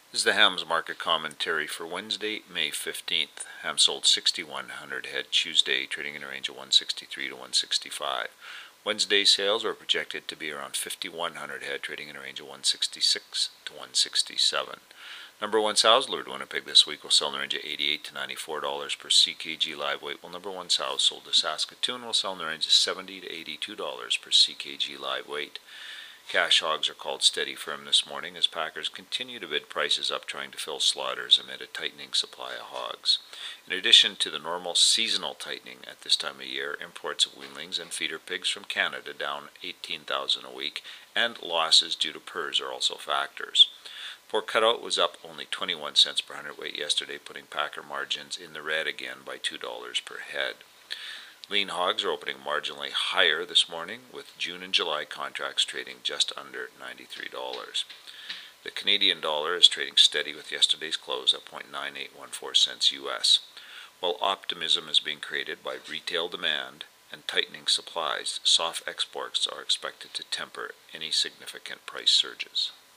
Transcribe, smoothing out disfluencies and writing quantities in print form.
This is the hams market commentary for Wednesday, May 15th. Ham sold 6,100 head Tuesday, trading in a range of 163 to 165. Wednesday sales are projected to be around 5,100 head, trading in a range of 166 to 167. Number one sows lured Winnipeg this week will sell in the range of $88 to $94 per CKG live weight, while number one sows sold to Saskatoon will sell in the range of $70 to $82 per CKG live weight. Cash hogs are called steady firm this morning as packers continue to bid prices up, trying to fill slaughters amid a tightening supply of hogs. In addition to the normal seasonal tightening at this time of year, imports of weanlings and feeder pigs from Canada down 18,000 a week, and losses due to PRRS are also factors. Pork cutout was up only 21 cents per hundredweight yesterday, putting packer margins in the red again by $2 per head. Lean hogs are opening marginally higher this morning, with June and July contracts trading just under $93. The Canadian dollar is trading steady with yesterday's close at 0.9814 cents US. While optimism is being created by retail demand and tightening supplies, soft exports are expected to temper any significant price surges.